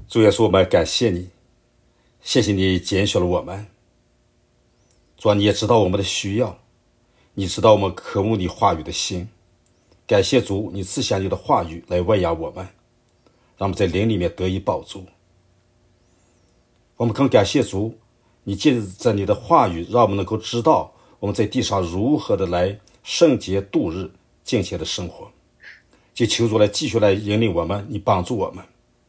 主耶稣，我们感谢你，谢谢你拣选了我们。主啊，你也知道我们的需要，你知道我们渴慕你话语的心。感谢主，你赐下你的话语来喂养我们，让我们在灵里面得以饱足。我们更感谢主，你借着你的话语，让我们能够知道我们在地上如何的来圣洁度日，敬虔的生活。就求主来继续来引领我们，你帮助我们，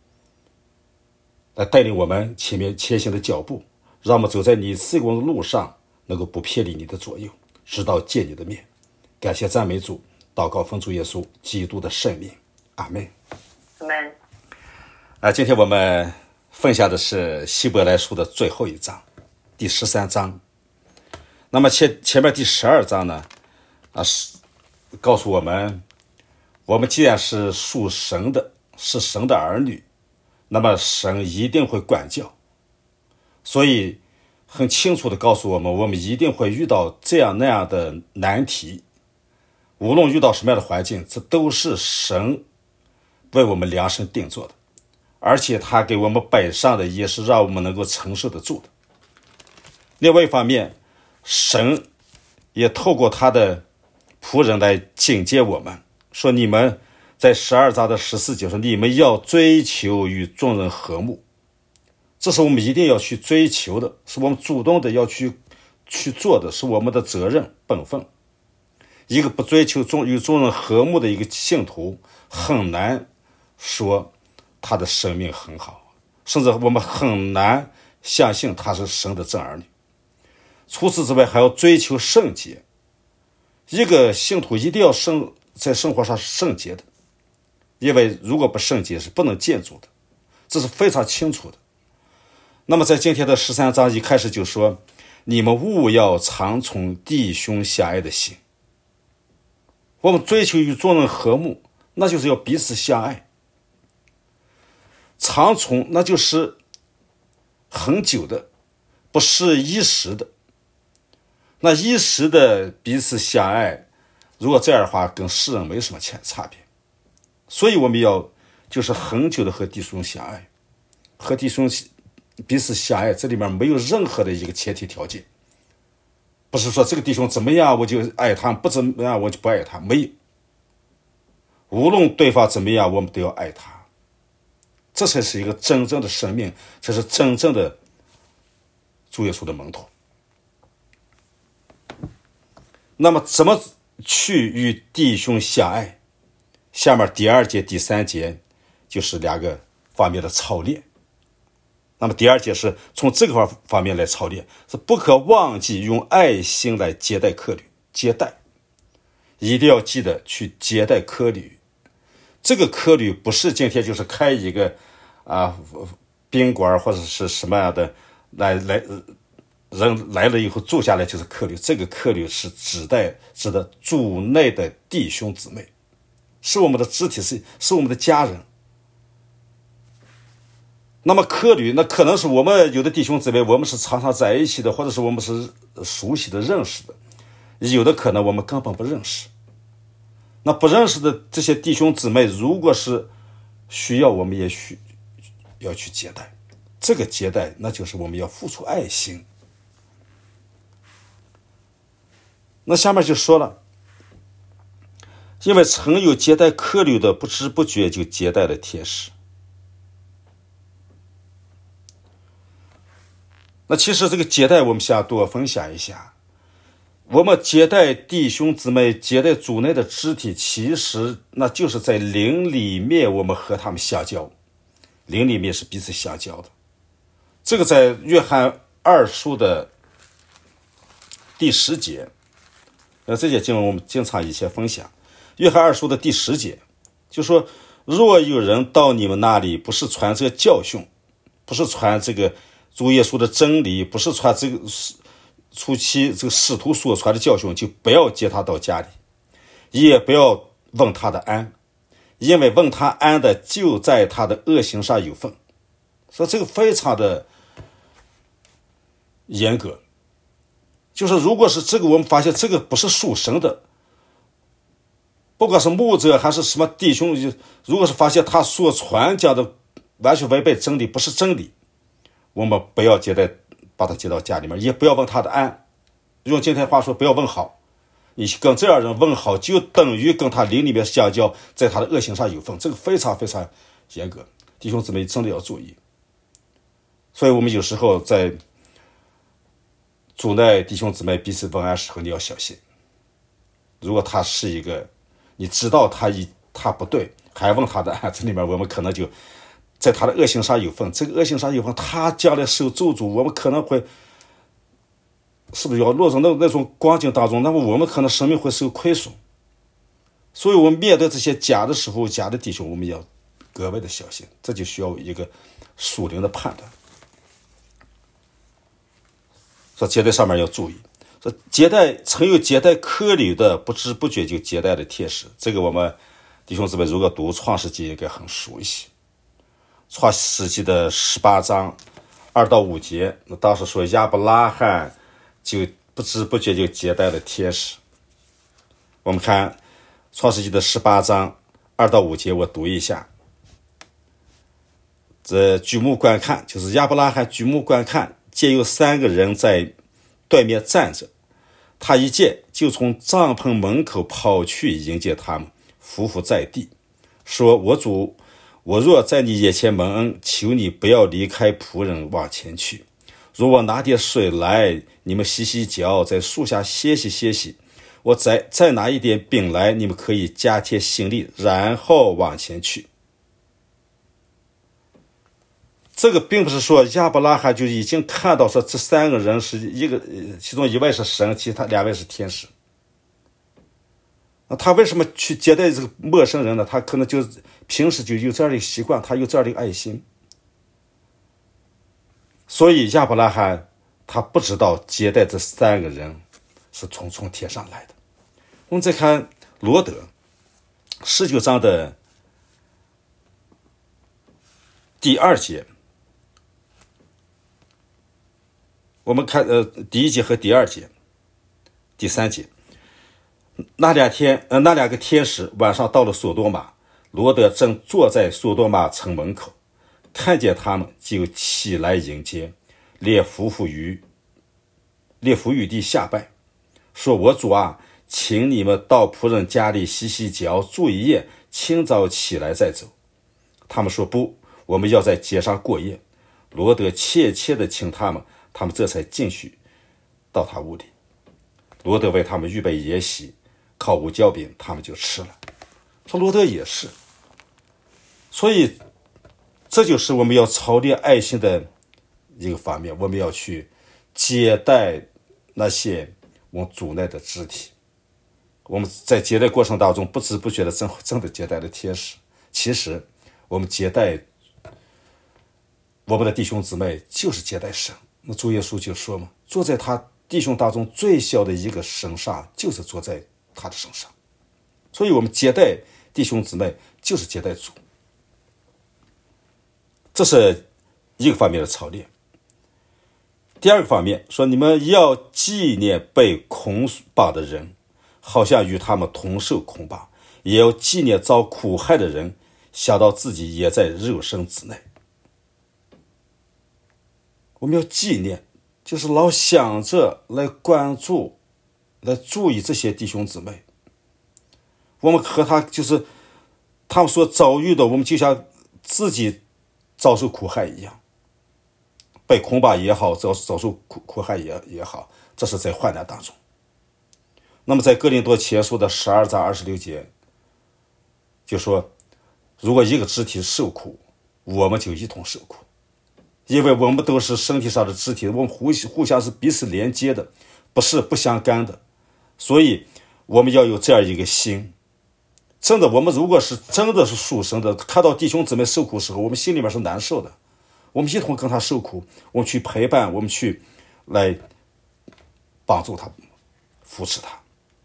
来带领我们前面前行的脚步，让我们走在你赐给我们的路上，能够不偏离你的左右，直到见你的面。感谢赞美主，祷告奉主耶稣基督的圣名，阿们。 阿们。 今天我们分享的是希伯来书的最后一章，第13章。那么前面第12章呢，告诉我们既然是属神的，是神的儿女，那么神一定会管教，所以很清楚地告诉我们一定会遇到这样那样的难题。无论遇到什么样的环境，这都是神为我们量身定做的，而且他给我们摆上的也是让我们能够承受得住的。另外一方面，神也透过他的仆人来警戒我们，说你们在12章的14节说，你们要追求与众人和睦。这是我们一定要去追求的，是我们主动的要去做的，是我们的责任本分。一个不追求与众人和睦的一个信徒，很难说他的生命很好，甚至我们很难相信他是神的真儿女。除此之外，还要追求圣洁。一个信徒一定要在生活上是圣洁的，因为如果不圣洁是不能建筑的，这是非常清楚的。那么在今天的13章一开始就说，你们务要常存弟兄相爱的心。我们追求与众人和睦，那就是要彼此相爱。常存，那就是很久的，不是一时的。那一时的彼此相爱，如果这样的话，跟世人没什么差别。所以我们要就是很久的和弟兄相爱，和弟兄彼此相爱，这里面没有任何的一个前提条件，不是说这个弟兄怎么样我就爱他，不怎么样我就不爱他，没有。无论对方怎么样，我们都要爱他，这才是一个真正的生命，才是真正的主耶稣的门徒。那么怎么去与弟兄相爱？下面第2节第3节就是2个方面的操练。那么第2节是从这个方面来操练，是不可忘记用爱心来接待客旅，接待一定要记得去接待客旅。这个客旅不是今天就是开一个宾馆或者是什么样的人来了以后住下来就是客旅，这个客旅是指的主内的弟兄姊妹，是我们的肢体，是我们的家人。那么客旅，那可能是我们有的弟兄姊妹，我们是常常在一起的，或者是我们是熟悉的认识的，有的可能我们根本不认识。那不认识的这些弟兄姊妹，如果是需要，我们也要去接待。这个接待，那就是我们要付出爱心。那下面就说了，因为曾有接待客旅的，不知不觉就接待了天使。那其实这个接待我们想多分享一下，我们接待弟兄姊妹，接待主内的肢体，其实那就是在灵里面我们和他们相交，灵里面是彼此相交的。这个在约翰2书的第10节，这节经文我们经常以前分享。约翰2书的第10节就说，若有人到你们那里，不是传这个教训，不是传这个主耶稣的真理，不是传这个初期这个使徒所传的教训，就不要接他到家里，也不要问他的安，因为问他安的就在他的恶行上有份。所以这个非常的严格，就是如果是这个我们发现这个不是属神的，不管是牧者还是什么弟兄，如果是发现他所传讲的完全违背真理，不是真理，我们不要把他接到家里面，也不要问他的安。用今天话说，不要问好。你跟这样人问好，就等于跟他灵里面相交，在他的恶行上有份，这个非常非常严格，弟兄姊妹真的要注意。所以我们有时候在主内弟兄姊妹彼此问安时候，你要小心。如果他是一个你知道他不对，还问他的安，这里面我们可能就在他的恶行上有份，这个恶行上有份，他将来受咒诅，我们可能会是不是要落入那种光景当中，那么我们可能生命会受亏损。所以我们面对这些假的时候，假的弟兄，我们要格外的小心，这就需要一个属灵的判断。说接待上面要注意，说曾有接待客旅的，不知不觉就接待了天使。这个我们弟兄姊妹如果读创世纪应该很熟悉。创世纪的18章2到5节，那当时说亚伯拉罕就不知不觉就接待了天使。我们看创世纪的18章2到5节，我读一下。这举目观看，就是亚伯拉罕举目观看，见有3个人在对面站着，他一见就从帐篷门口跑去迎接他们，伏伏在地，说：我主，我若在你眼前蒙恩，求你不要离开仆人往前去。如我拿点水来，你们洗洗脚，在树下歇息歇息。我再拿一点饼来，你们可以加添心力，然后往前去。这个并不是说亚伯拉罕就已经看到说这3个人是其中一位是神，其他2位是天使。那他为什么去接待这个陌生人呢？他可能就平时就有这样的习惯，他有这样的爱心。所以亚伯拉罕他不知道接待这3个人是从天上来的。我们再看罗德19章的第2节，我们看第1节和第2节、第3节。那2个天使晚上到了索多玛，罗德正坐在索多玛城门口，看见他们就起来迎接，脸伏于地下拜，说：我主啊，请你们到仆人家里洗洗脚，住一夜，清早起来再走。他们说：不，我们要在街上过夜。罗德切切地请他们，他们这才进去到他屋里。罗德为他们预备筵席，烤无焦饼，他们就吃了。说罗德也是。所以这就是我们要操练爱心的一个方面，我们要去接待那些我们主内的肢体。我们在接待过程当中不知不觉的真的接待了天使。其实我们接待我们的弟兄姊妹就是接待神。那主耶稣就说嘛，坐在他弟兄当中最小的一个身上，就是坐在他的身上。所以我们接待弟兄姊妹就是接待主，这是一个方面的操练。第2个方面说，你们要纪念被捆绑的人，好像与他们同受捆绑，也要纪念遭苦害的人，想到自己也在肉身之内。我们要纪念，就是老想着来关注来注意这些弟兄姊妹。我们和他就是他们所遭遇的，我们就像自己遭受苦害一样，被捆绑也好，遭受苦害也好，这是在患难当中。那么在哥林多前书的12章26节就说，如果一个肢体受苦，我们就一同受苦，因为我们都是身体上的肢体，我们互相是彼此连接的，不是不相干的。所以我们要有这样一个心。真的，我们如果是真的是属神的，看到弟兄姊妹受苦时候，我们心里面是难受的，我们一同跟他受苦，我们去陪伴，我们去来帮助他，扶持他。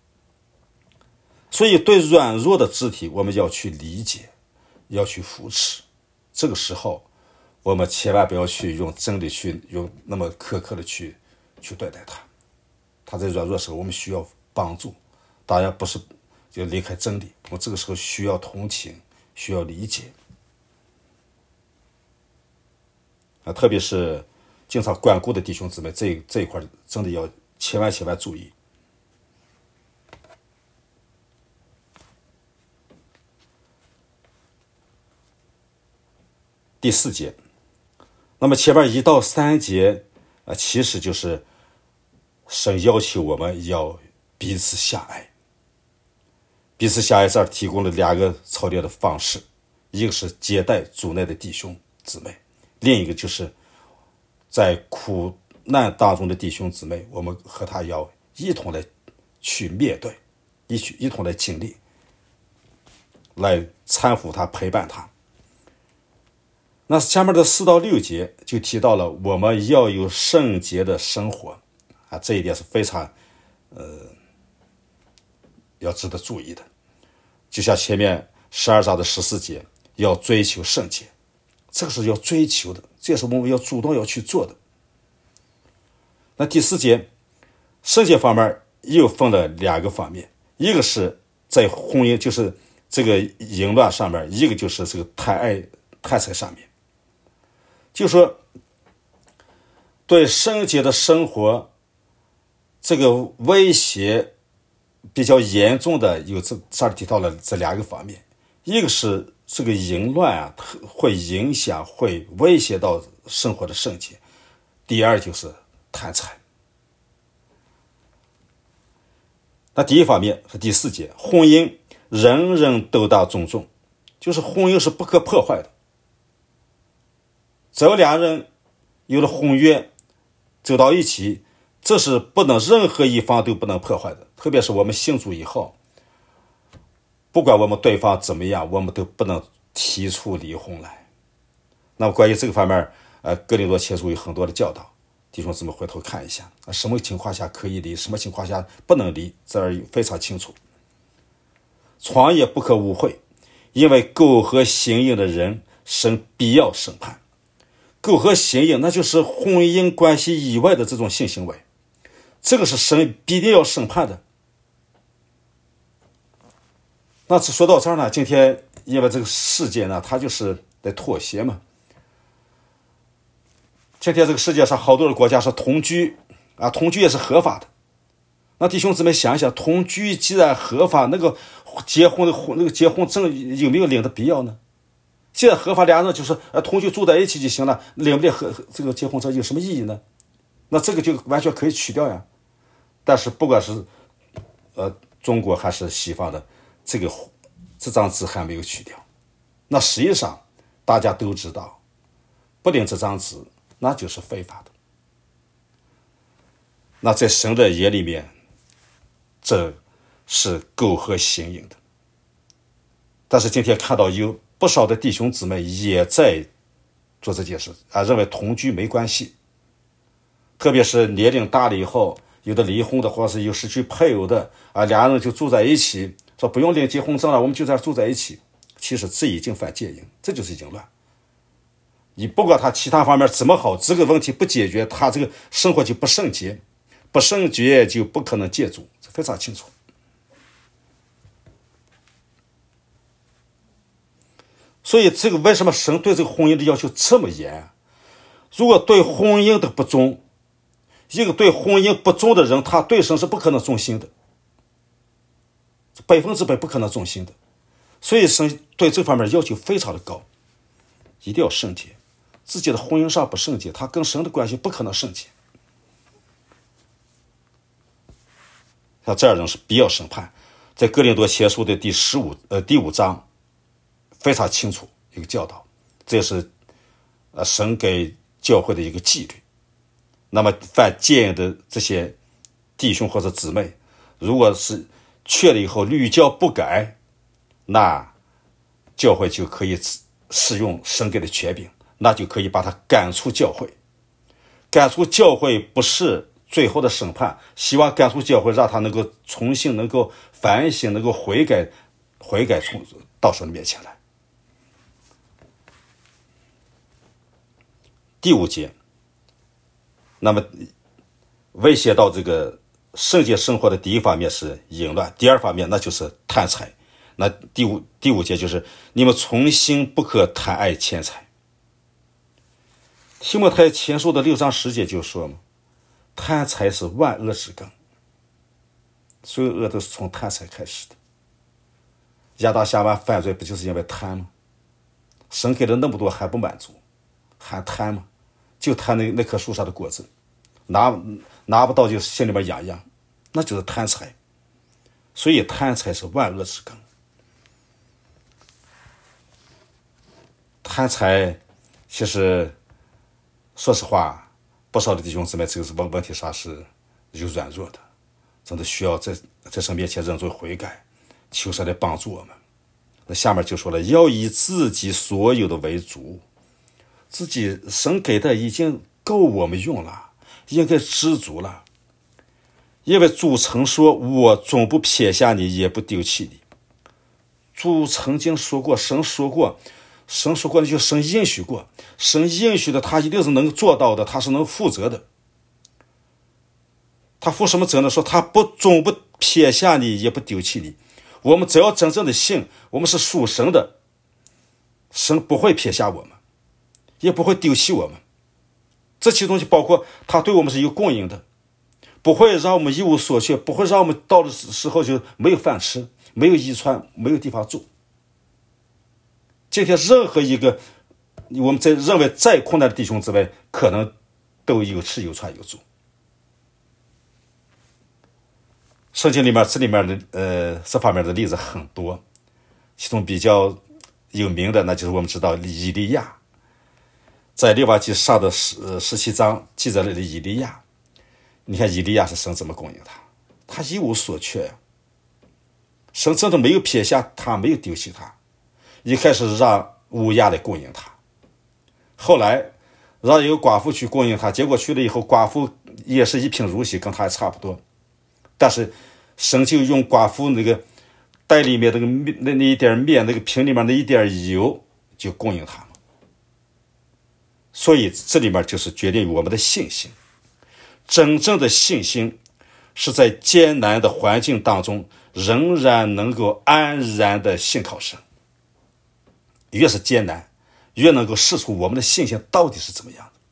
所以对软弱的肢体，我们要去理解，要去扶持。这个时候我们千万不要去用真理去用那么苛刻的去对待他。他在软弱的时候，我们需要帮助，当然不是就离开真理，我这个时候需要同情，需要理解。 特别是经常管顾的弟兄姊妹，这一块真的要千万注意。第4节，那么前面1到3节其实就是神要求我们要彼此相爱。彼此相爱这儿提供了2个操练的方式，一个是接待主内的弟兄姊妹，另一个就是在苦难当中的弟兄姊妹，我们和他要一同来去面对，一同来经历，来搀扶他，陪伴他。那下面的4到6节就提到了我们要有圣洁的生活这一点是非常要值得注意的。就像前面12章的14节，要追求圣洁，这个是要追求的，这也是我们要主动要去做的。那第4节，圣洁方面又分了2个方面，一个是在婚姻，就是这个淫乱上面，一个就是这个贪财上面。就说对圣洁的生活这个威胁比较严重的有这儿提到了这2个方面，一个是这个淫乱会影响会威胁到生活的圣洁，第二就是贪财。那第一方面是第4节，婚姻人人都当尊重，就是婚姻是不可破坏的，只要2人有了婚约走到一起，这是不能任何一方都不能破坏的。特别是我们信主以后，不管我们对方怎么样，我们都不能提出离婚来。那么关于这个方面哥林多前书有很多的教导，弟兄姊妹回头看一下什么情况下可以离，什么情况下不能离，这儿非常清楚。床也不可污秽，因为苟合行淫的人神必要审判。苟合行淫那就是婚姻关系以外的这种性行为，这个是神必定要审判的。那说到这儿呢，今天因为这个世界呢，它就是在妥协嘛。今天这个世界上好多的国家是同居同居也是合法的。那弟兄姊妹想一想，同居既然合法，那个结婚证有没有领的必要呢？现在合法2人就是同居住在一起就行了，领不领这个结婚证有什么意义呢？那这个就完全可以取掉呀。但是不管是中国还是西方的，这张纸还没有取掉。那实际上大家都知道，不领这张纸那就是非法的。那在神的眼里面，这是苟合行淫的。但是今天看到有不少的弟兄姊妹也在做这件事认为同居没关系。特别是年龄大了以后，有的离婚的或者是有失去配偶的2人就住在一起，说不用领结婚证了，我们就在这住在一起。其实这已经犯奸淫，这就是淫乱。你不管他其他方面怎么好，这个问题不解决，他这个生活就不圣洁，不圣洁就不可能见主，这非常清楚。所以这个为什么神对这个婚姻的要求这么严？如果对婚姻的不忠，一个对婚姻不忠的人，他对神是不可能忠心的，100%不可能忠心的。所以神对这方面要求非常的高，一定要圣洁。自己的婚姻上不圣洁，他跟神的关系不可能圣洁。像这样人是必要审判。在哥林多前书的第5章非常清楚一个教导，这也是神给教会的一个纪律。那么犯奸淫的这些弟兄或者姊妹，如果是确了以后屡教不改，那教会就可以使用神给的权柄，那就可以把他赶出教会。赶出教会不是最后的审判，希望赶出教会，让他能够重新能够反省，能够悔改到神的面前来。第5节，那么威胁到这个圣洁生活的第一方面是淫乱，第二方面那就是贪财。那第五节就是你们从心不可贪爱钱财。 提摩太前书的6章10节就说嘛，贪财是万恶之根，所有恶都是从贪财开始的。亚当夏娃犯罪不就是因为贪吗？神给了那么多还不满足，还贪吗？就贪那棵树上的果子，拿不到就心里面痒痒，那就是贪财。所以贪财是万恶之根。贪财其实说实话，不少的弟兄姊妹这个问题上是有软弱的，真的需要在神面前认罪悔改，求神来帮助我们。那下面就说了，要以自己所有的为主，自己神给的已经够我们用了，应该知足了。因为主曾说，我总不撇下你，也不丢弃你。主曾经说过，神说过的就神应许过，神应许的他一定是能做到的，他是能负责的。他负什么责呢？说他总不撇下你，也不丢弃你。我们只要真正的信，我们是属神的，神不会撇下我们，也不会丢弃我们。这其中就包括他对我们是有供应的，不会让我们一无所缺，不会让我们到的时候就没有饭吃，没有衣穿，没有地方住。今天任何一个我们认为再困难的弟兄姊妹，可能都有吃有穿有住。圣经里面这方面的例子很多，其中比较有名的那就是我们知道以利亚，在列王记上的17章记载了以利亚。你看以利亚是神怎么供应他，他一无所缺呀。神真的没有撇下他，没有丢弃他。一开始让乌鸦来供应他，后来让一个寡妇去供应他，结果去了以后，寡妇也是一贫如洗，跟他还差不多。但是神就用寡妇那个袋里面那一点面，那个瓶里面那一点油，就供应他了。所以这里面就是决定于我们的信心。真正的信心是在艰难的环境当中仍然能够安然的信靠神。越是艰难，越能够试出我们的信心到底是怎么样的。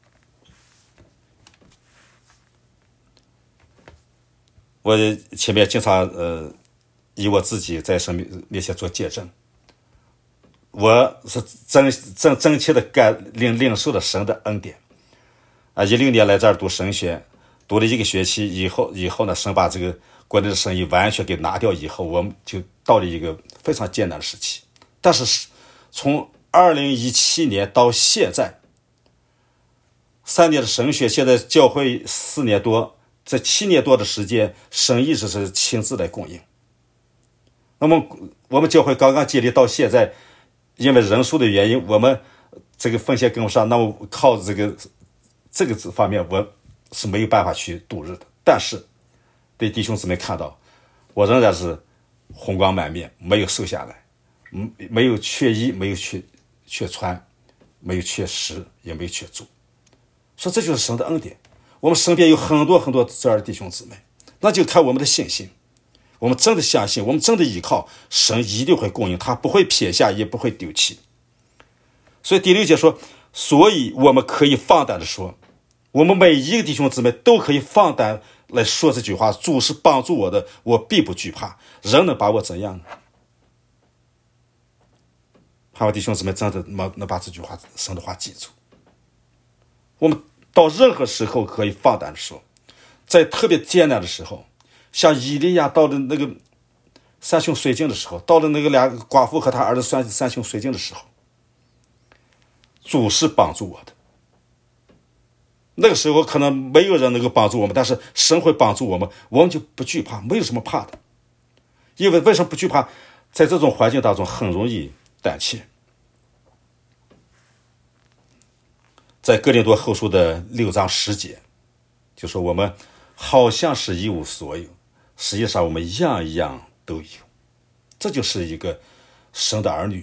我前面经常以我自己在神面前做见证，我是真切的领受了神的恩典啊！16年来这儿读神学，读了1个学期以后呢，神把这个国内的生意完全给拿掉以后，我们就到了一个非常艰难的时期。但是从2017年到现在3年的神学，现在教会4年多，这7年多的时间，神一直是亲自来供应。那么我们教会刚刚建立到现在，因为人数的原因，我们这个奉献跟不上，那么靠这个方面我是没有办法去度日的。但是对弟兄姊妹看到，我仍然是红光满面，没有瘦下来，没有缺衣，没有缺穿，没有缺食，也没有缺住。说这就是神的恩典。我们身边有很多很多这样的弟兄姊妹，那就看我们的信心。我们真的相信，我们真的依靠神，一定会供应，他不会撇下，也不会丢弃。所以第6节说，所以我们可以放胆的说，我们每一个弟兄姊妹都可以放胆来说这句话，主是帮助我的，我必不惧怕，人能把我怎样呢？盼望弟兄姊妹真的能把这句话神的话记住。我们到任何时候可以放胆的说，在特别艰难的时候，像以利亚到了那个山穷水尽的时候，到了那个2个寡妇和他儿子山穷水尽的时候，主是帮助我的。那个时候可能没有人能够帮助我们，但是神会帮助我们，我们就不惧怕，没有什么怕的。因为什么不惧怕？在这种环境当中很容易胆怯。在哥林多后书的6章10节就说，我们好像是一无所有，实际上我们样样都有。这就是一个神的儿女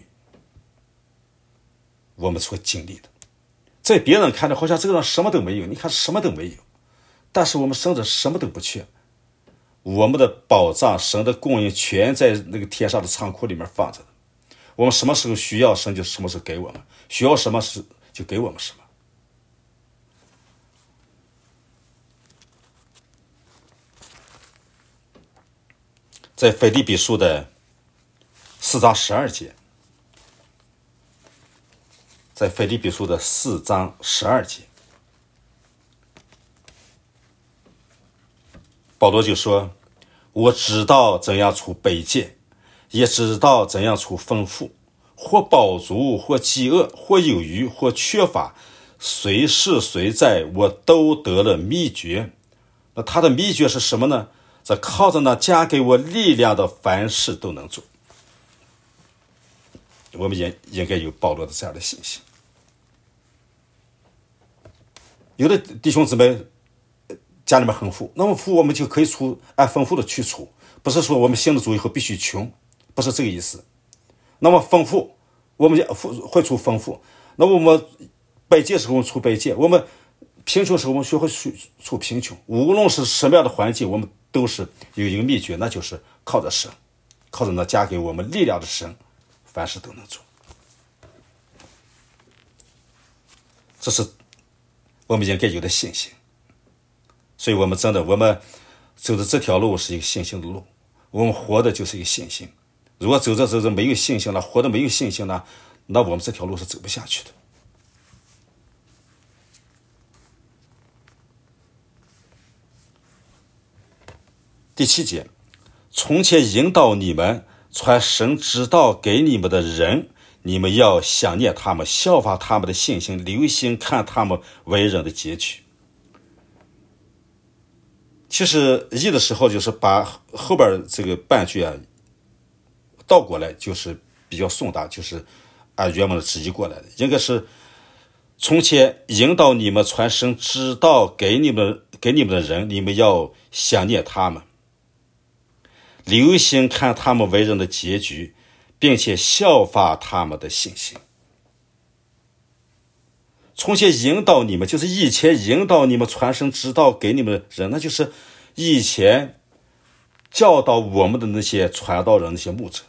我们所经历的。在别人看来好像这个人什么都没有，你看什么都没有，但是我们生着什么都不缺。我们的宝藏，神的供应全在那个天上的仓库里面放着的。我们什么时候需要，神就什么时候给我们，需要什么时就给我们什么。 在腓立比书的4章12节，在腓立比书的4章12节，保罗就说：我知道怎样处卑贱，也知道怎样处丰富，或饱足，或饥饿，或有余，或缺乏，随是随在，我都得了秘诀。那他的秘诀是什么呢？这靠着那加给我力量的，凡事都能做。我们也应该有保罗的这样的信心。有的弟兄姊妹家里面很富，那么富我们就可以按丰富的去处，不是说我们信了主以后必须穷，不是这个意思。那么丰富我们会处丰富，那么我们卑贱时候我们处卑贱，我们贫穷时候我们学会处贫穷。无论是什么样的环境，我们都是有一个秘诀，那就是靠着神，靠着那加给我们力量的神，凡事都能做。这是我们应该有的信心。所以我们真的，我们走的这条路是一个信心的路，我们活的就是一个信心。如果走着走着没有信心了，活的没有信心了，那我们这条路是走不下去的。第7节，从前引导你们传神之道给你们的人，你们要想念他们，效法他们的信心，留心看他们为人的结局。其实译的时候就是把后边这个半句倒过来，就是比较送达，就是按原文的直译过来的，应该是从前引导你们传神之道给你们的人，你们要想念他们，留心看他们为人的结局，并且效法他们的信心。从前引导你们，就是以前引导你们传神之道给你们的人，那就是以前教导我们的那些传道人，那些牧者。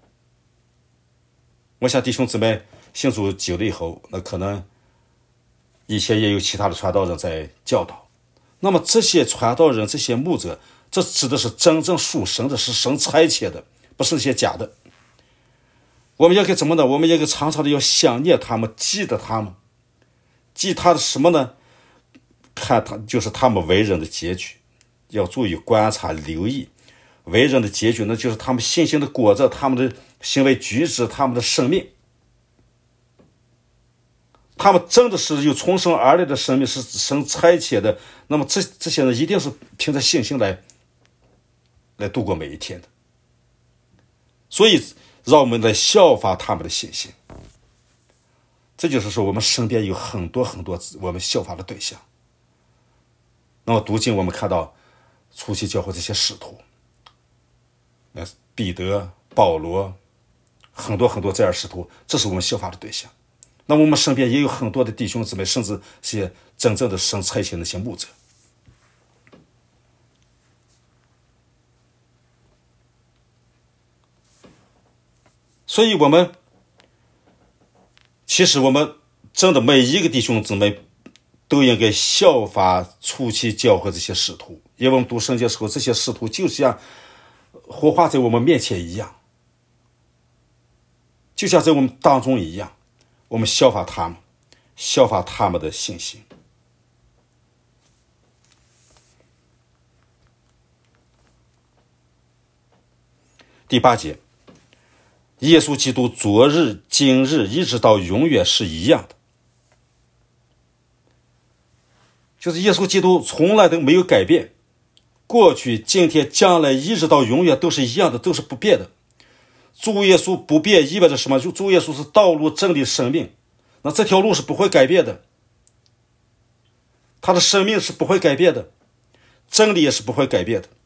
我想弟兄姊妹信主久了以后，那可能以前也有其他的传道人在教导。那么这些传道人，这些牧者，这指的是真正属神的，是神差遣的，不是那些假的。我们应该怎么呢？我们应该常常的要想念他们，记得他们。记他的什么呢？看他就是他们为人的结局，要注意观察留意为人的结局，那就是他们信心的果子，他们的行为举止，他们的生命。他们真的是有从生而来的生命，是神差遣的，那么这些人一定是凭着信心来度过每一天的。所以让我们来效法他们的信心。这就是说我们身边有很多很多我们效法的对象。那么读经我们看到初期教会这些使徒，彼得、保罗，很多很多这样使徒，这是我们效法的对象。那么我们身边也有很多的弟兄姊妹，甚至些真正的神差遣的那些牧者。所以其实我们真的每一个弟兄姊妹都应该效法初期教会这些使徒，因为我们读圣经的时候，这些使徒就像活化在我们面前一样，就像在我们当中一样，我们效法他们，效法他们的信心。第8节，耶稣基督昨日、今日一直到永远是一样的，就是耶稣基督从来都没有改变，过去、今天、将来一直到永远都是一样的，都是不变的。主耶稣不变意味着什么？就主耶稣是道路、真理、生命，那这条路是不会改变的，他的生命是不会改变的，真理也是不会改变的，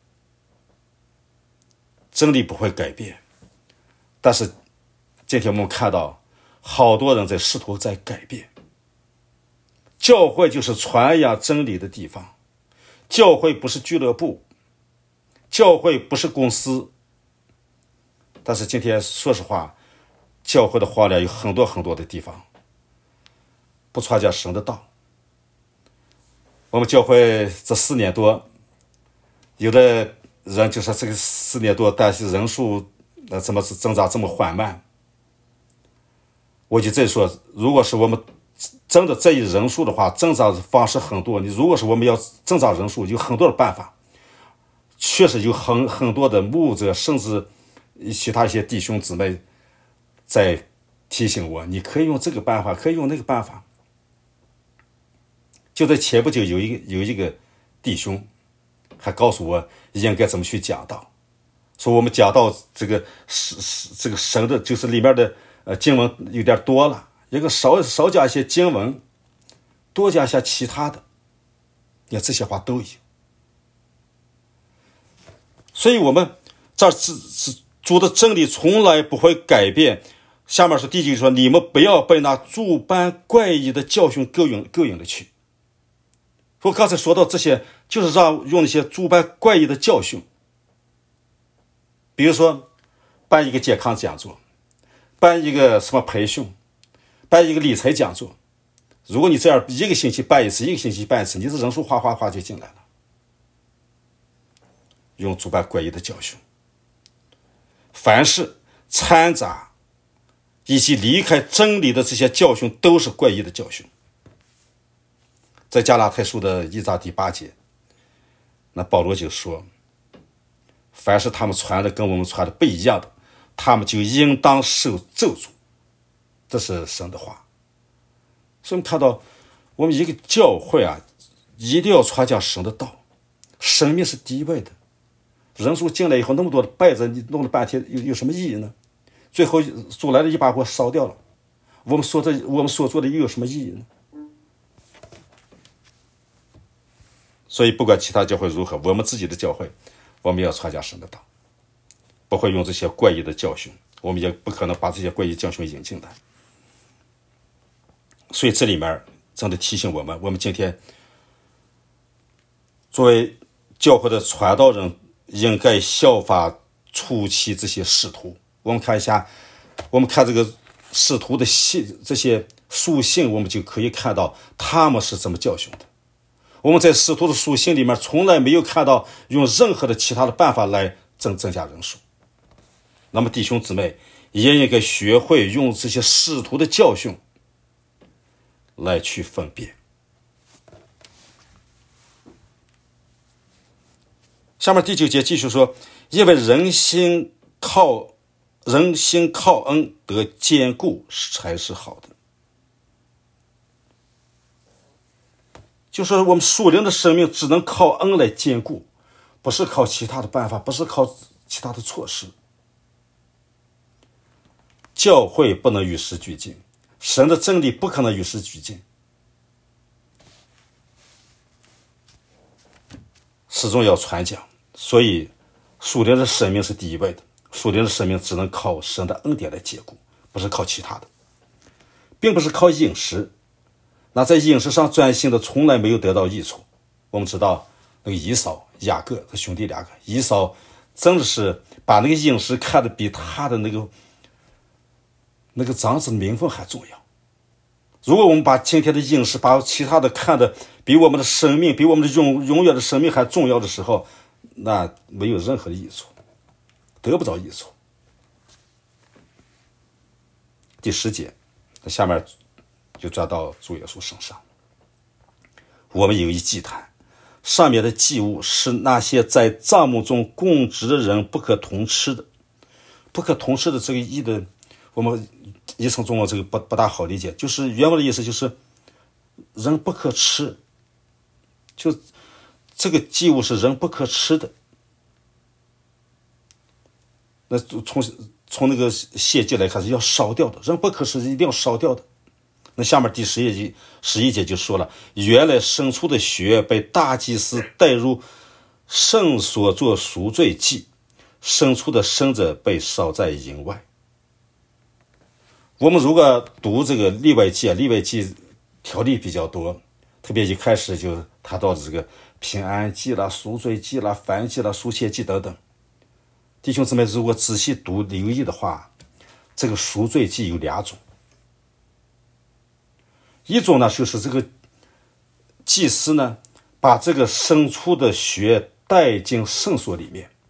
真理不会改变。但是今天我们看到好多人在试图在改变。教会就是传扬真理的地方，教会不是俱乐部，教会不是公司。但是今天说实话，教会的荒凉有很多很多的地方不传讲神的道。我们教会这4年多，有的人就说这个4年多，但是人数怎么是增长这么缓慢？我就这说，如果是我们真的在意人数的话，增长方式很多。你如果是我们要增长人数，有很多的办法，确实有很多的牧者，甚至其他一些弟兄姊妹在提醒我，你可以用这个办法，可以用那个办法。就在前不久，有一个弟兄还告诉我应该怎么去讲道，说我们讲到这个神的，就是里面的经文有点多了，一个少讲一些经文，多讲一些其他的，你看这些话都有。所以我们这是主的真理从来不会改变。下面是第9句说，你们不要被那诸般怪异的教训勾引了去。我刚才说到这些，就是用那些诸般怪异的教训，比如说办一个健康讲座，办一个什么培训，办一个理财讲座。如果你这样一个星期办一次，一个星期办一次，你的人数哗就进来了。用诸般怪异的教训，凡是掺杂以及离开真理的这些教训，都是怪异的教训。在加拉太书的1章第8节，那保罗就说，凡是他们传的跟我们传的不一样的，他们就应当受咒诅。这是神的话。所以我们看到，我们一个教会啊，一定要传讲神的道，生命是第一位的。人数进来以后，那么多的拜子，你弄了半天有什么意义呢？最后主来了一把火烧掉了，我们所做的又有什么意义呢？所以不管其他教会如何，我们自己的教会，我们要传讲神的道，不会用这些怪异的教训，我们也不可能把这些怪异教训引进来。所以这里面真的提醒我们今天作为教会的传道人，应该效法初期这些使徒。我们看一下，我们看这个使徒的这些书信，我们就可以看到他们是怎么教训的。我们在使徒的书信里面从来没有看到用任何的其他的办法来增加人数。那么弟兄姊妹也应该学会用这些使徒的教训来去分辨。下面第9节继续说，因为人心靠恩得坚固才是好的。就说我们属灵的生命只能靠恩来坚固，不是靠其他的办法，不是靠其他的措施。教会不能与时俱进，神的真理不可能与时俱进，始终要传讲。所以属灵的生命是第一位的，属灵的生命只能靠神的恩典来坚固，不是靠其他的，并不是靠饮食。那在饮食上专心的从来没有得到益处。我们知道那个以扫雅各这兄弟两个，以扫真的是把那个饮食看得比他的那个长子名分还重要。如果我们把今天的饮食把其他的看得比我们的生命，比我们的永远的生命还重要的时候，那没有任何的益处，得不着益处。第10节，下面就转到主耶稣身上。我们有一祭坛，上面的祭物是那些在帐幕中供职的人不可同吃的。不可同吃的这个意的，我们译成中文这个不大好理解，就是原文的意思就是人不可吃，就这个祭物是人不可吃的。那从那个献祭来看是要烧掉的，人不可吃，一定要烧掉的。那下面第11节就说了，原来牲畜的血被大祭司带入圣所做赎罪祭，牲畜的身子被烧在营外。我们如果读这个利未记，利未记条例比较多，特别一开始就谈到这个平安祭啦、赎罪祭啦、燔祭啦、赎愆祭等等。弟兄姊妹如果仔细读留意的话，这个赎罪祭有2种。一种呢，就是这个祭司呢，把这个牲畜的血带进圣所里面，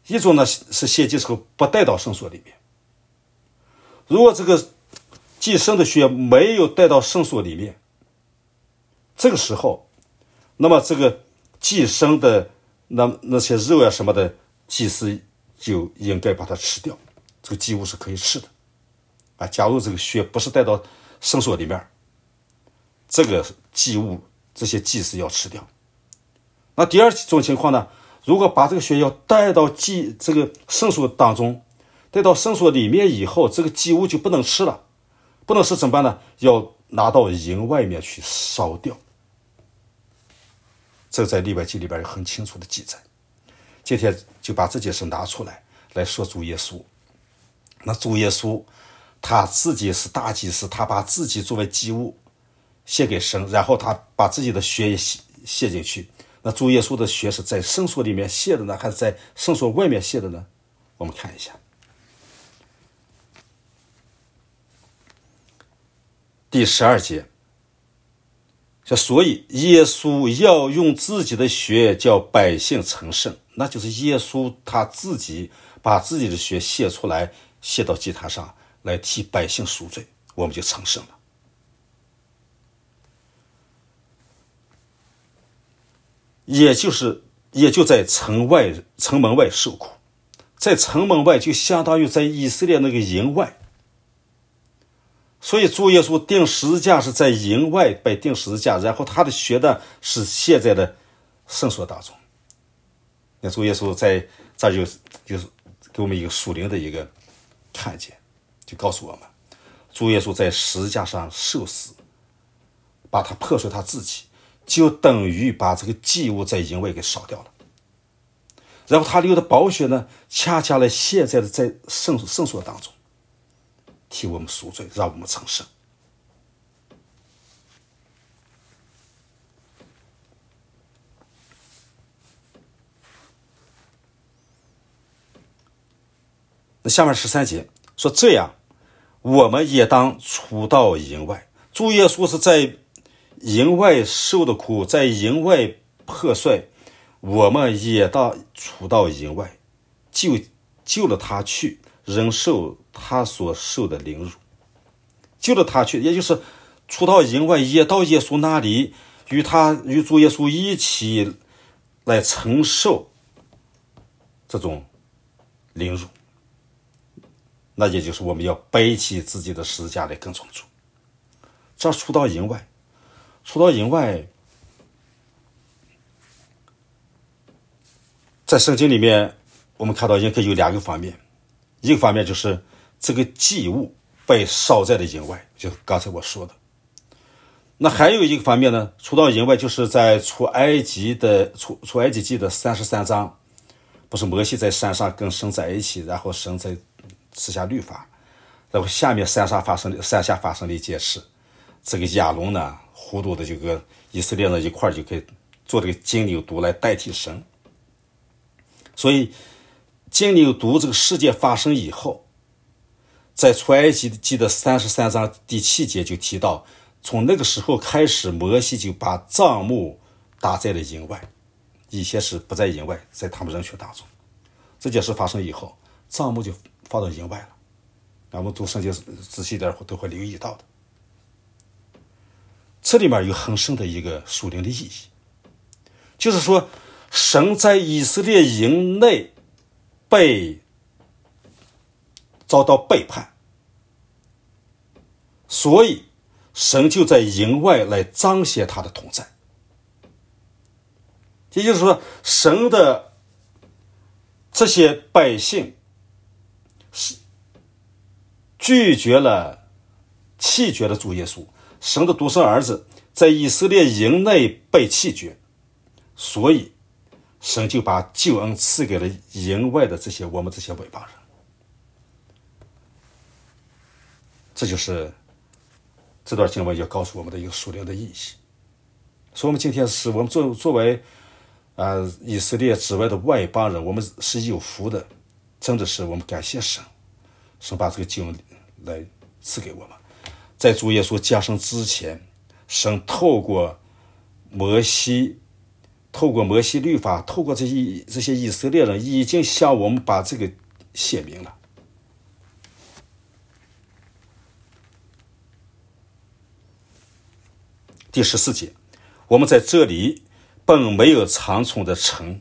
一种呢是献祭时候不带到圣所里面。如果这个祭牲的血没有带到圣所里面，这个时候，那么这个祭牲的那些肉啊什么的，祭司就应该把它吃掉，这个祭物是可以吃的啊。假如这个血不是带到圣所里面，这个祭物这些祭司要吃掉。那第二种情况呢，如果把这个血要带到这个圣所当中，带到圣所里面以后，这个祭物就不能吃了，不能吃怎么办呢？要拿到营外面去烧掉。这在利未记里边有很清楚的记载。今天就把这件事拿出来说主耶稣。那主耶稣他自己是大祭司，他把自己作为祭物献给神，然后他把自己的血也献进去。那主耶稣的血是在圣所里面献的呢，还是在圣所外面献的呢？我们看一下第12节，所以耶稣要用自己的血叫百姓成圣，那就是耶稣他自己把自己的血献出来，献到祭坛上来替百姓赎罪，我们就成圣了。也就在城门外受苦，在城门外就相当于在以色列那个营外。所以主耶稣钉十字架是在营外被钉十字架，然后他的血呢是献在了圣所当中。那主耶稣在这就是给我们一个属灵的一个看见，就告诉我们，主耶稣在十字架上受死，把他破碎他自己，就等于把这个祭物在营外给烧掉了。然后他流的宝血呢，恰恰来献在了在圣所当中，替我们赎罪，让我们成圣。那下面13节说，这样我们也当出到营外。主耶稣是在营外受的苦，在营外破碎，我们也当出到营外，救了他去，仍受他所受的凌辱。救了他去，也就是出到营外，也到耶稣那里，与主耶稣一起来承受这种凌辱。那也就是我们要背起自己的十字架来跟从主。这出到营外，在圣经里面我们看到应该有2个方面。一个方面就是这个祭物被烧在了营外，就刚才我说的。那还有一个方面呢，出到营外就是在出埃及记的33章，不是摩西在山上跟神在一起，然后神在赐下律法，然后下面山下发生了一件事，这个亚伦呢糊涂的这个以色列人一块就可以做这个金牛犊来代替神。所以金牛犊这个事件发生以后，在出埃及记的33章第7节就提到，从那个时候开始，摩西就把帐幕搭在了营外，以前是不在营外，在他们人群当中。这件事发生以后，帐幕就放到营外了。我们读圣经仔细点都会留意到的。这里面有很深的一个属灵的意义，就是说神在以色列营内遭到背叛，所以神就在营外来彰显他的同在。也就是说，神的这些百姓弃绝了主耶稣，神的独生儿子在以色列营内被弃绝，所以神就把救恩赐给了营外的我们这些外邦人。这就是这段经文要告诉我们的一个属灵的意义。所以我们今天是我们作为以色列之外的外邦人，我们是有福的，真的是我们感谢神，神把这个救恩来赐给我们。在主耶稣降生之前，神透过摩西透过摩西律法，透过这些以色列人，已经向我们把这个写明了。第14节，我们在这里本没有长存的城，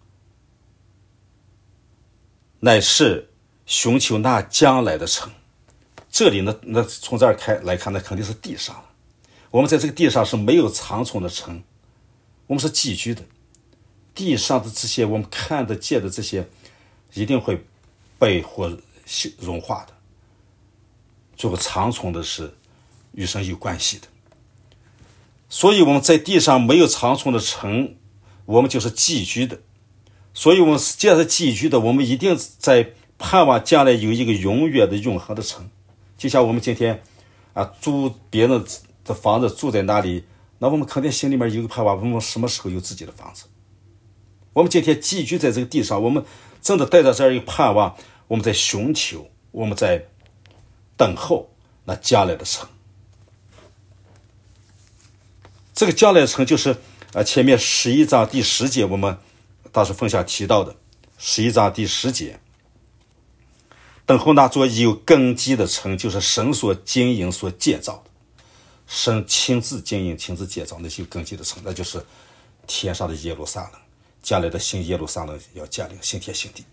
乃是寻求那将来的城。这里呢，那从这儿来看，那肯定是地上了。我们在这个地上是没有长存的城，我们是寄居的。地上的这些我们看得见的这些，一定会被火融化的。最后长存的是与神有关系的。所以我们在地上没有长存的城，我们就是寄居的。所以我们既然是寄居的，我们一定在盼望将来有一个永远的永恒的城。就像我们今天租别人的房子住在那里，那我们肯定心里面有个盼望，我们什么时候有自己的房子。我们今天寄居在这个地上，我们真的带着这样一个盼望，我们在寻求，我们在等候那将来的城。这个将来的城就是前面11章第10节我们当时分享提到的11章第10节，等候那座有根基的城，就是神所经营所建造的，神亲自经营亲自建造那些有根基的城，那就是天上的耶路撒冷，将来的新耶路撒冷要降临，新天新地。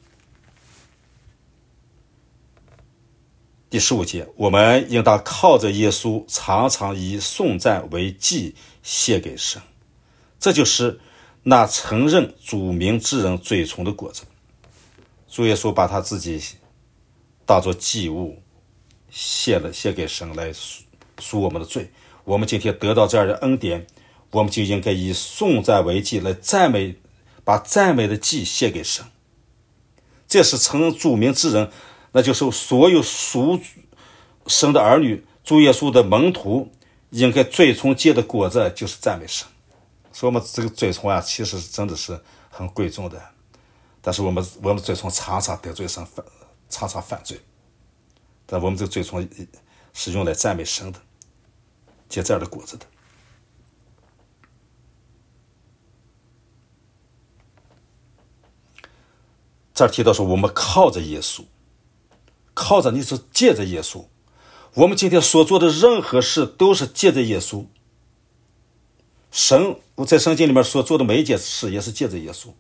第15节，我们应当靠着耶稣，常常以颂赞为祭献给神，这就是那承认主名之人最终的果子。主耶稣把他自己当作祭物献给神，来赎我们的罪。我们今天得到这样的恩典，我们就应该以颂赞为祭，来赞美，把赞美的祭献给神。这是承认主名之人，那就是所有属神的儿女，主耶稣的门徒应该最终结的果子就是赞美神。所以我们这个最终其实真的是很贵重的，但是我们最终常常得罪神，常常犯罪，但我们这个最终是用来赞美神的，结这样的果子的。这儿提到说我们靠着耶稣，靠着你是借着耶稣，我们今天所做的任何事都是借着耶稣。神在圣经里面所做的每一件事也是借着耶稣，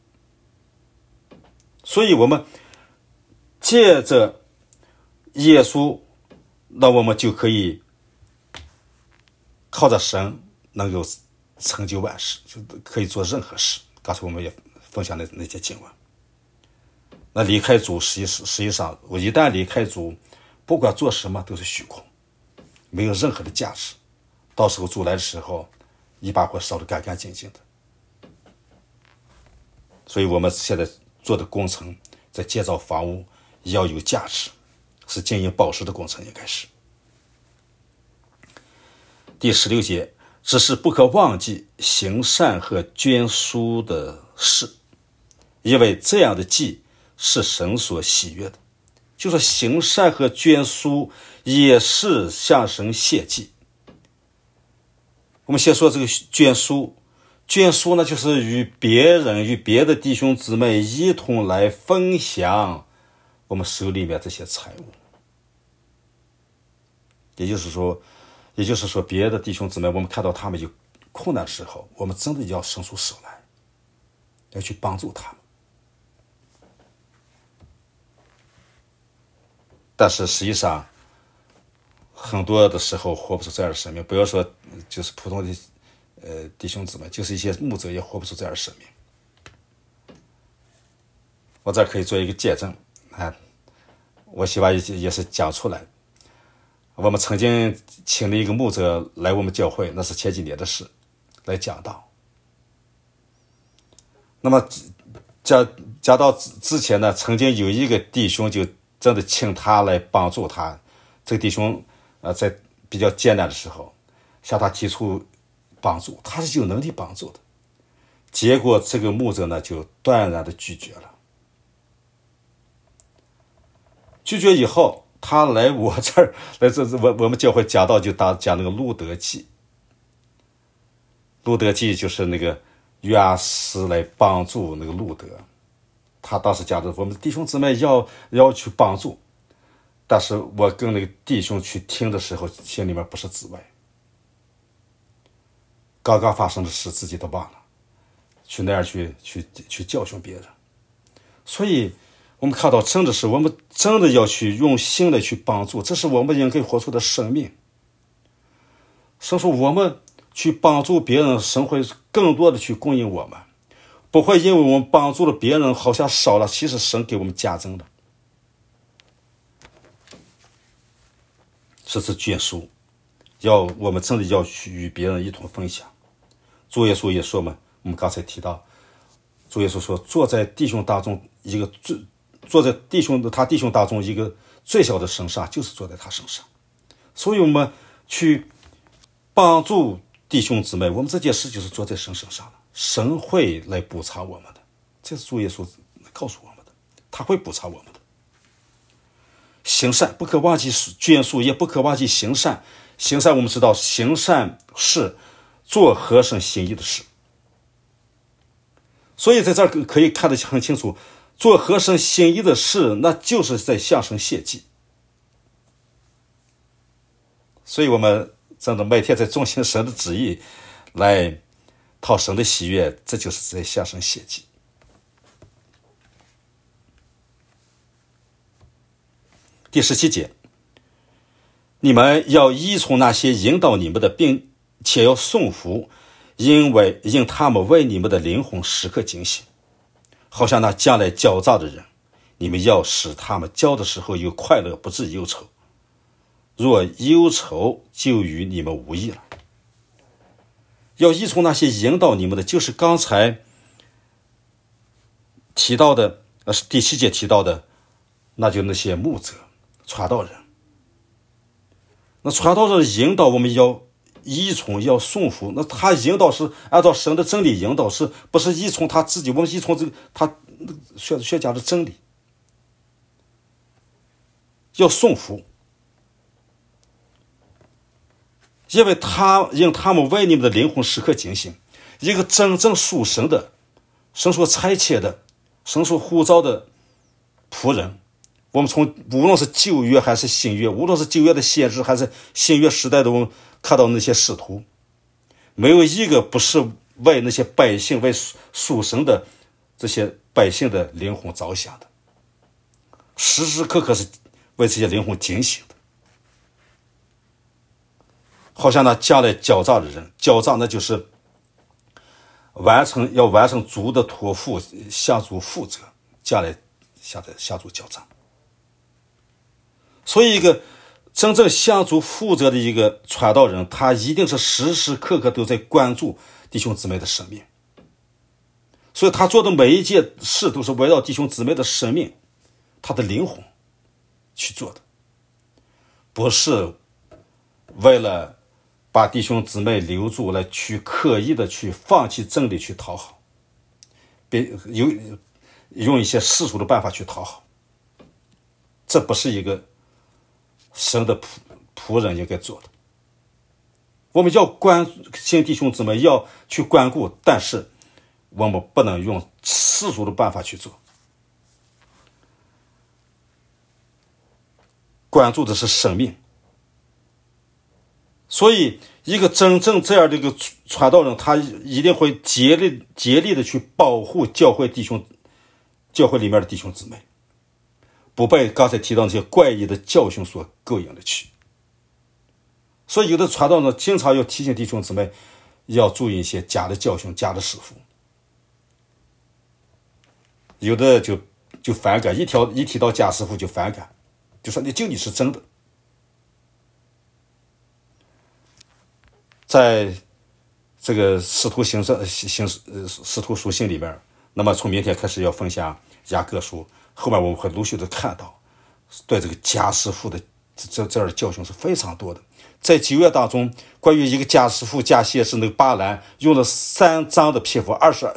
所以我们借着耶稣，那我们就可以靠着神能够成就万事，就可以做任何事。刚才我们也分享那些经文。那离开主，实际上我一旦离开主，不管做什么都是虚空，没有任何的价值。到时候主来的时候，一把火烧得干干净净的。所以我们现在做的工程，在建造房屋要有价值，是经营宝石的工程，应该是。第16节，只是不可忘记行善和捐书的事，因为这样的祭是神所喜悦的。就是行善和捐书也是向神献祭。我们先说这个捐书，捐书呢，就是与别的弟兄姊妹一同来分享我们手里面这些财物。也就是说别的弟兄姊妹，我们看到他们有困难的时候，我们真的要伸出手来，要去帮助他们。但是实际上很多的时候活不出这样的生命，不要说就是普通的弟兄姊妹，就是一些牧者也活不出这样的生命。我这可以做一个见证我希望也是讲出来。我们曾经请了一个牧者来我们教会，那是前几年的事，来讲道。那么讲到之前呢，曾经有一个弟兄就真的请他来帮助他。这个弟兄在比较艰难的时候向他提出帮助，他是有能力帮助的。结果这个牧者呢就断然的拒绝了。拒绝以后，他来我这儿来我们教会讲道，就讲那个路德记。路德记就是那个约阿斯来帮助那个路德，他当时讲的我们弟兄姊妹要去帮助，但是我跟那个弟兄去听的时候，心里面不是滋味。刚刚发生的事自己都忘了，去那样去教训别人。所以我们看到真的是我们真的要去用心的去帮助，这是我们应该活出的生命。神说我们去帮助别人，神会更多的去供应我们，不会因为我们帮助了别人好像少了，其实神给我们加增的。这是眷属，我们真的要去与别人一同分享。主耶稣也说嘛，我们刚才提到，主耶稣说坐在弟兄当中他弟兄当中一个最小的身上，就是坐在他身上。所以我们去帮助弟兄姊妹，我们这件事就是做在神身上了，神会来补偿我们的，这是主耶稣告诉我们的，他会补偿我们的。行善不可忘记眷属，也不可忘记行善。行善我们知道，行善是做合神心意的事，所以在这儿可以看得很清楚，做合神心意的事，那就是在向神献祭。所以我们真的每天在遵行神的旨意，来讨神的喜悦，这就是在向神献祭。第17节，你们要依从那些引导你们的，并且要颂福，因他们为你们的灵魂时刻警醒，好像那将来交账的人，你们要使他们交的时候有快乐，不致忧愁。若忧愁，就与你们无益了。要依从那些引导你们的，就是刚才提到的，是第7节提到的，那就那些牧者、传道人。那传道人的引导，我们要依从，要顺服。那他引导是按照神的真理引导，是不是依从他自己？我们依从他宣讲的真理，要顺服，因为他们为你们的灵魂时刻警醒。一个真正属神的、神所差遣的、神所呼召的仆人，我们无论是旧约还是新约，无论是旧约的先知还是新约时代的，我们看到那些使徒，没有一个不是为那些百姓、为属神的这些百姓的灵魂着想的，时时刻刻是为这些灵魂警醒的。好像那将来交账的人，交账那就是要完成主的托付，向主负责，将来向主交账。所以一个真正向主负责的一个传道人，他一定是时时刻刻都在关注弟兄姊妹的生命，所以他做的每一件事都是围绕弟兄姊妹的生命，他的灵魂去做的，不是为了把弟兄姊妹留住来去刻意的去放弃真理去讨好，别用一些世俗的办法去讨好，这不是一个神的仆人应该做的。我们要关心弟兄姊妹，要去关顾，但是我们不能用世俗的办法去做。关注的是生命，所以一个真正这样的一个传道人，他一定会竭力的去保护教会里面的弟兄姊妹，不被刚才提到那些怪异的教训所勾引了去。所以有的传道人经常要提醒弟兄姊妹要注意一些假的教训、假的师傅，有的就反感，一提到假师傅就反感，就说你是真的。在这个使徒书信里面，那么从明天开始要分享雅各书，后面我们会陆续的看到对这个假师傅的这样的教训是非常多的。在旧约当中，关于一个假师傅、假先知，那个巴兰用了3章的篇幅，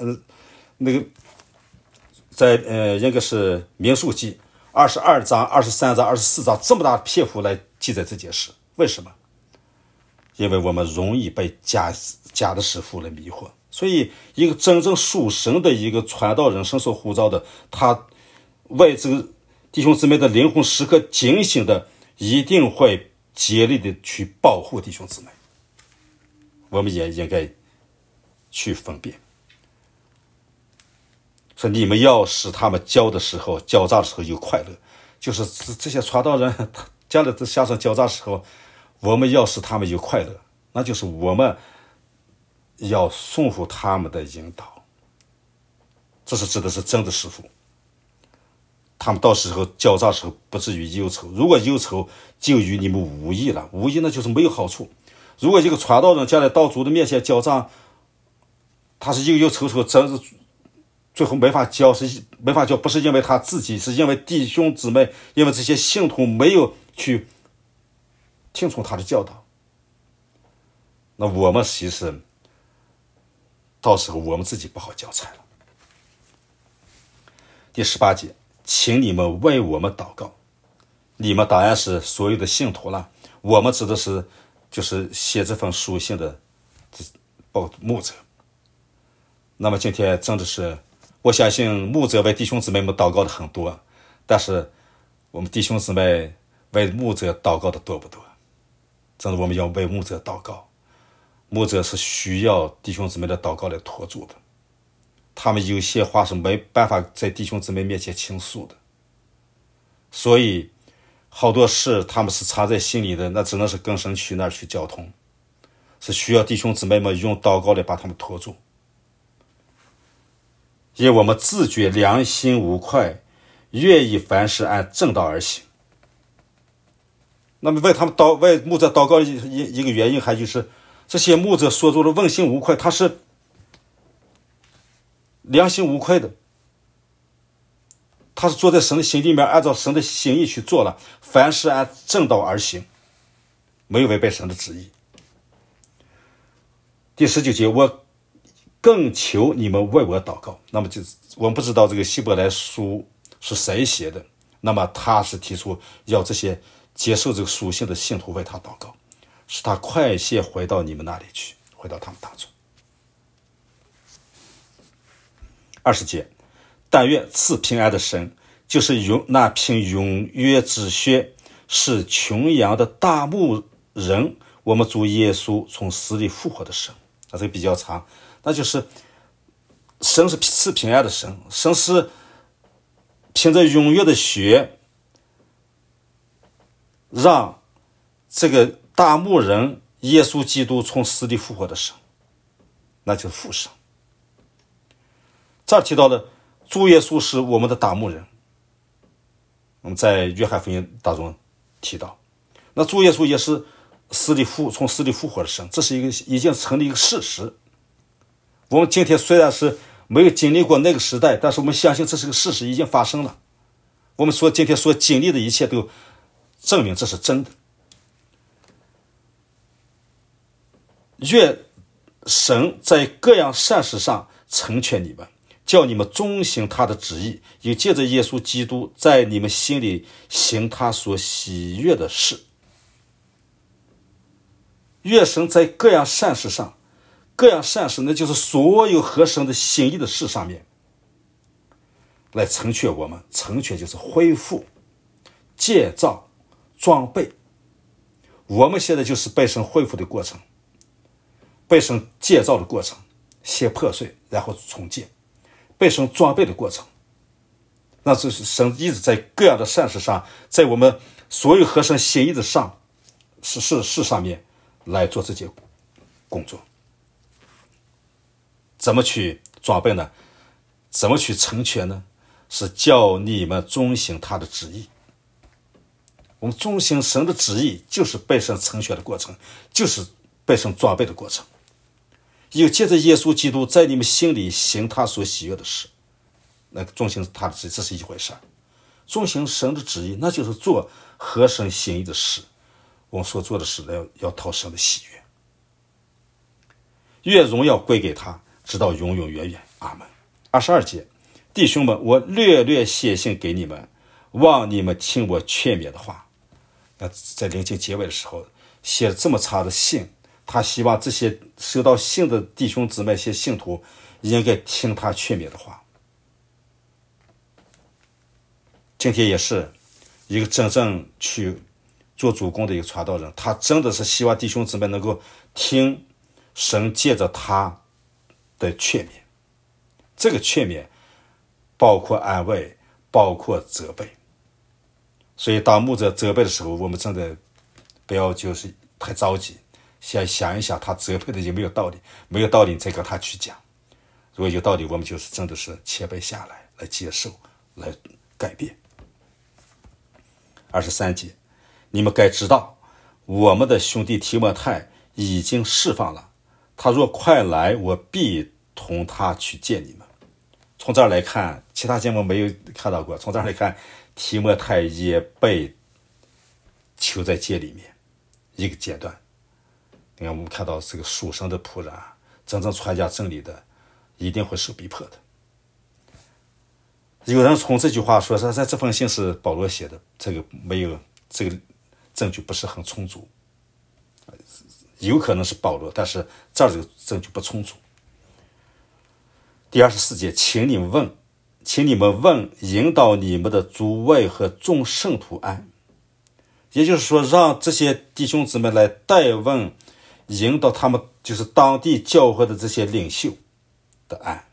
在应该是民数记22章、23章、24章这么大的篇幅来记载这件事。为什么？因为我们容易被假的师傅来迷惑， 所以一个真正属神的一个传道人，神所呼召的，他为这个弟兄姊妹的灵魂时刻警醒的，一定会竭力的去保护弟兄姊妹。我们也应该去分辨，说你们要使他们交的时候，交杂的时候有快乐，就是这些传道人将来下上交杂的时候，我们要使他们有快乐，那就是我们要顺服他们的引导，这是指的是真的师傅。他们到时候交杂的时候不至于忧愁，如果忧愁就与你们无益了，无益那就是没有好处。如果一个传道人将来到主的面前交账，他是忧忧愁愁，真是最后没法交，是没法交，不是因为他自己，是因为弟兄姊妹，因为这些信徒没有去听从他的教导。那我们其实到时候我们自己不好交差了。第18节，请你们为我们祷告。你们当然是所有的信徒了，我们指的是就是写这份书信的牧者。那么今天真的是，我相信牧者为弟兄姊妹们祷告的很多，但是我们弟兄姊妹为牧者祷告的多不多？真的我们要为牧者祷告，牧者是需要弟兄姊妹的祷告来托住的，他们有些话是没办法在弟兄姊妹面前倾诉的，所以好多事他们是藏在心里的，那只能是跟神去那儿去交通，是需要弟兄姊妹们用祷告来把他们托住。因我们自觉良心无愧，愿意凡事按正道而行。那么为牧者祷告一个原因，还就是这些牧者所做的问心无愧，他是良心无愧的，他是坐在神的心里面，按照神的心意去做了，凡事按正道而行，没有违背神的旨意。第19节，我更求你们为我祷告。那么我们不知道这个希伯来书是谁写的，那么他是提出要这些接受这个书信的信徒为他祷告，使他快些回到你们那里去，回到他们当中。20节，但愿赐平安的神，就是那凭永约之血是穷羊的大牧人，我们主耶稣从死里复活的神。这个比较长，那就是神是赐平安的神，神是凭着永约的血让这个大牧人耶稣基督从死里复活的神，那就是父神。这儿提到了主耶稣是我们的大牧人，我们在约翰福音当中提到，那主耶稣也是从死里复活的神，这是已经成了一个事实。我们今天虽然是没有经历过那个时代，但是我们相信这是个事实，已经发生了。我们今天所经历的一切都证明这是真的。愿神在各样善事上成全你们，叫你们遵行他的旨意，也借着耶稣基督在你们心里行他所喜悦的事。愿神在各样善事上，各样善事那就是所有合神的心意的事上面来成全我们。成全就是恢复、建造、装备。我们现在就是被神恢复的过程，被神建造的过程，先破碎然后重建，被神装备的过程。那就是神一直在各样的善事上，在我们所有合神心意的事上面来做这些工作。怎么去装备呢？怎么去成全呢？是叫你们遵行他的旨意。我们遵行神的旨意，就是被神成全的过程，就是被神装备的过程。又借着耶稣基督在你们心里行他所喜悦的事，那遵行他的旨意，这是一回事。遵行神的旨意，那就是做合神心意的事。我们所做的事要讨神的喜悦。愿荣耀归给他，直到永永远远。阿门。22节，弟兄们，我略写信给你们，望你们听我劝勉的话。在临近结尾的时候写了这么长的信， 他希望这些收到信的弟兄姊妹、些信徒应该听他劝勉的话。今天也是一个真正去做主工的一个传道人，他真的是希望弟兄姊妹能够听神借着他的劝勉。这个劝勉包括安慰，包括责备。所以当牧者责备的时候，我们真的不要就是太着急，先想一想他责备的有没有道理，没有道理再跟他去讲。如果有道理，我们就是真的是谦卑下来，来接受，来改变。23节，你们该知道，我们的兄弟提摩太已经释放了，他若快来，我必同他去见你们。从这儿来看，其他节目没有看到过，从这儿来看，提摩太也被囚在监里面一个阶段。你看我们看到这个属神的仆人，真正传讲真理的一定会受逼迫的。有人从这句话说在这封信是保罗写的，这个没有，这个证据不是很充足，有可能是保罗，但是这儿这个证据不充足。第24节，请你们问引导你们的诸位和众圣徒安。也就是说，让这些弟兄姊妹来代问，引导他们，就是当地教会的这些领袖的安。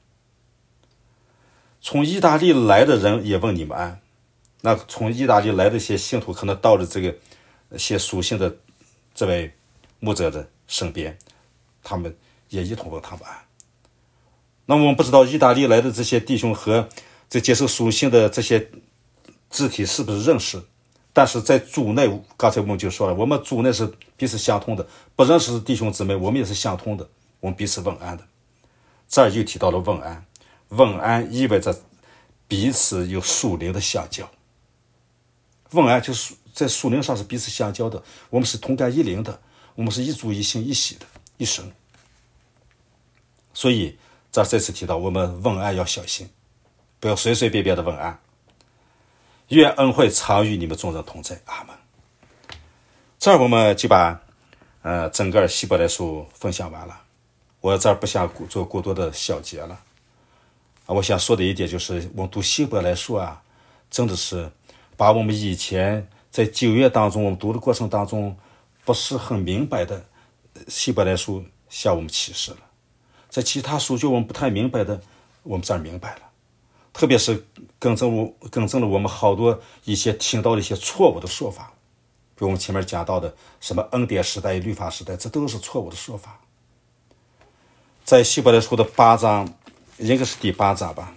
从意大利来的人也问你们安。那从意大利来的一些信徒可能到了这个些属性的这位牧者的身边，他们也一同问他们安。那我们不知道意大利来的这些弟兄和这接受属性的这些肢体是不是认识，但是在主内，刚才我们就说了，我们主内是彼此相通的，不认识的弟兄姊妹我们也是相通的，我们彼此问安的。这儿又提到了问安，问安意味着彼此有属灵的相交，问安就是在属灵上是彼此相交的，我们是同甘一灵的，我们是一主一心一喜的一神。所以这儿再次提到，我们问安要小心，不要随随便便的问安。愿恩惠常与你们众人同在，阿们。这儿我们就把整个希伯来书分享完了，我这儿不想做过多的小结了。我想说的一点就是，我们读希伯来书真的是把我们以前在旧约当中我们读的过程当中不是很明白的希伯来书向我们启示了，在其他书就我们不太明白的，我们这儿明白了，特别是更正了我们好多一些听到的一些错误的说法，比如我们前面讲到的什么恩典时代、律法时代，这都是错误的说法。在希伯来书的8章，应该是第8章吧，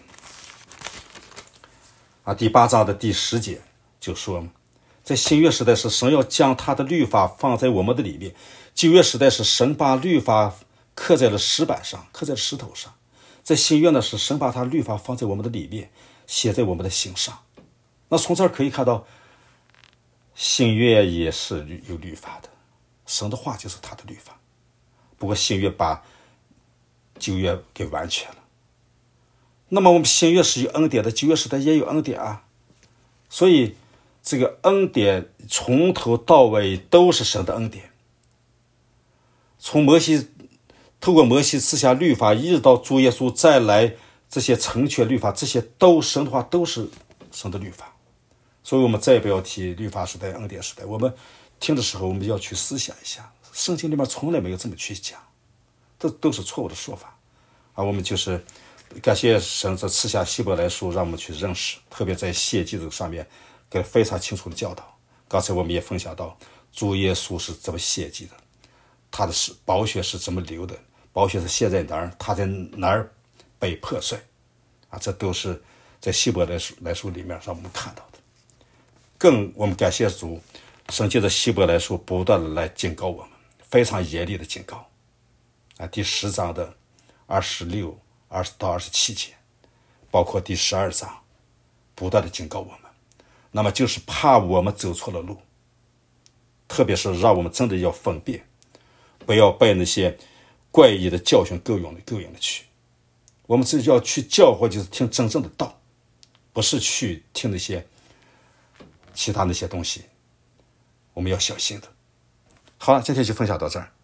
第8章的第10节就说，在新约时代是神要将他的律法放在我们的里面，旧约时代是神把律法刻在了石板上，刻在了石头上，在新约呢是神把他律法放在我们的里面，写在我们的心上。那从这儿可以看到，新约也是有律法的，神的话就是他的律法，不过新约把旧约给完全了。那么我们新约是有恩典的，旧约时代也有恩典所以这个恩典从头到尾都是神的恩典，从透过摩西赐下律法，一直到主耶稣再来，这些成全律法，这些都神的话都是神的律法。所以我们再也不要提律法时代、恩典时代，我们听的时候我们要去思想一下，圣经里面从来没有这么去讲，都是错误的说法我们就是感谢神这赐下希伯来书，让我们去认识，特别在献祭这个上面给非常清楚的教导。刚才我们也分享到主耶稣是怎么献祭的，他的宝血是怎么流的，宝血是献在哪儿，他在哪儿被破碎这都是在希伯来书里面让我们看到的。更我们感谢主，神借着希伯来书不断的来警告我们，非常严厉的警告第10章的26、20到27节，包括第12章，不断的警告我们。那么就是怕我们走错了路，特别是让我们真的要分辨，不要被那些怪异的教训勾引了去。我们要去教会，就是听真正的道，不是去听那些其他那些东西，我们要小心的。好了，今天就分享到这儿。